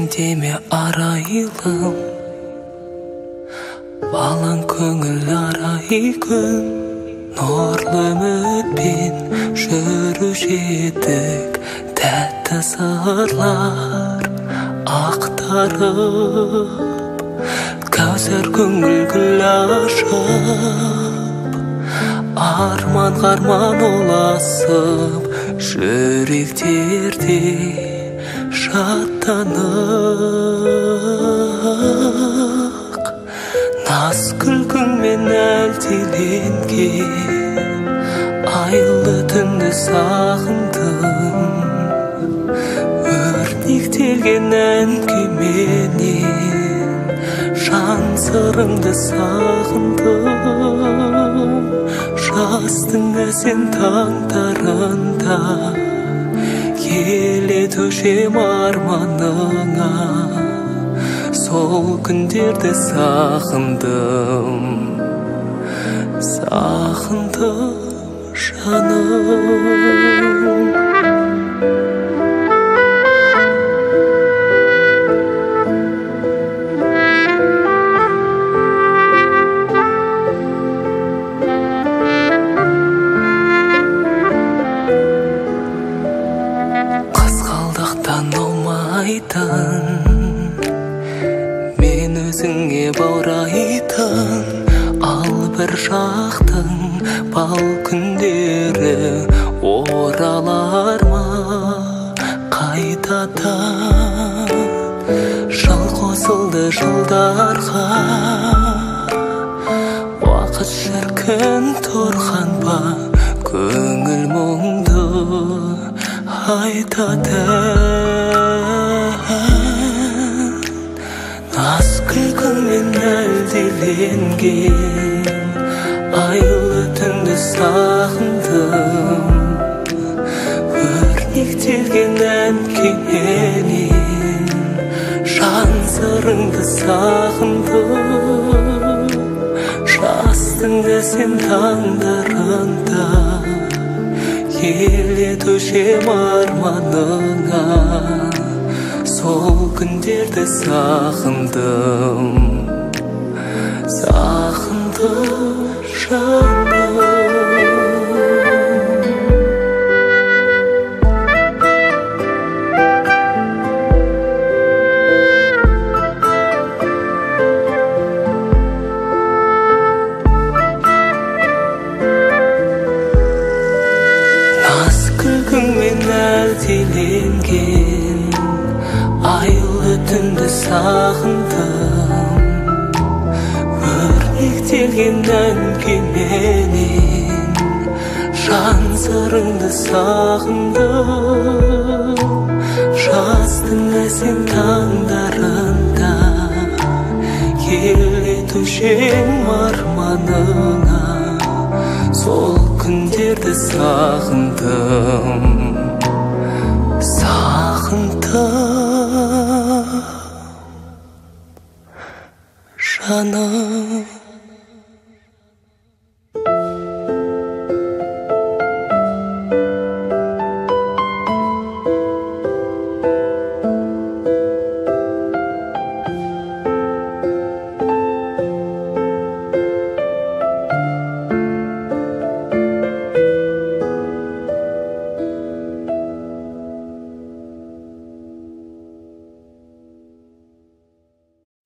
деме арайлым, балаң көңіл арай күн, нұрлы үмітпен жүруші едік, тәтті сырлар ақтарып, кәусар көңіл гүл ашып, арманға арман ұласып, жүректерде шаттанық. Наз күлкіңмен әлдиленген айлы түнді сағындым, өрнектелген әңгіменен жан сырымды сағындым. Жастың әсем таңдарында елетушем арманыңа, сол күндерді сағындым, сағындым жаным. Мен өзіңе баурайтын ал бір жақтың бал күндері оралар ма қайтадан? Жыл қосылды жылдарға, уақыт шіркін тұрған ба, көңіл мұңды айтады. Наз күлкіңмен әлдиленген айлы түнді сағындым, өрнектелген әңгіменен жан сырыңды сағындым. Жастың әсем таңдарында елетушем арманыңа, сол күндерді сағындым, сағындым жаным. Наз күлкіңмен әлдиленген айлы түнді сағындым, өрнектелген әңгіменен жан сырыңды сағындым. Жастың әсем таңдарында елетушем арманыңа, сол күндерді сағындым,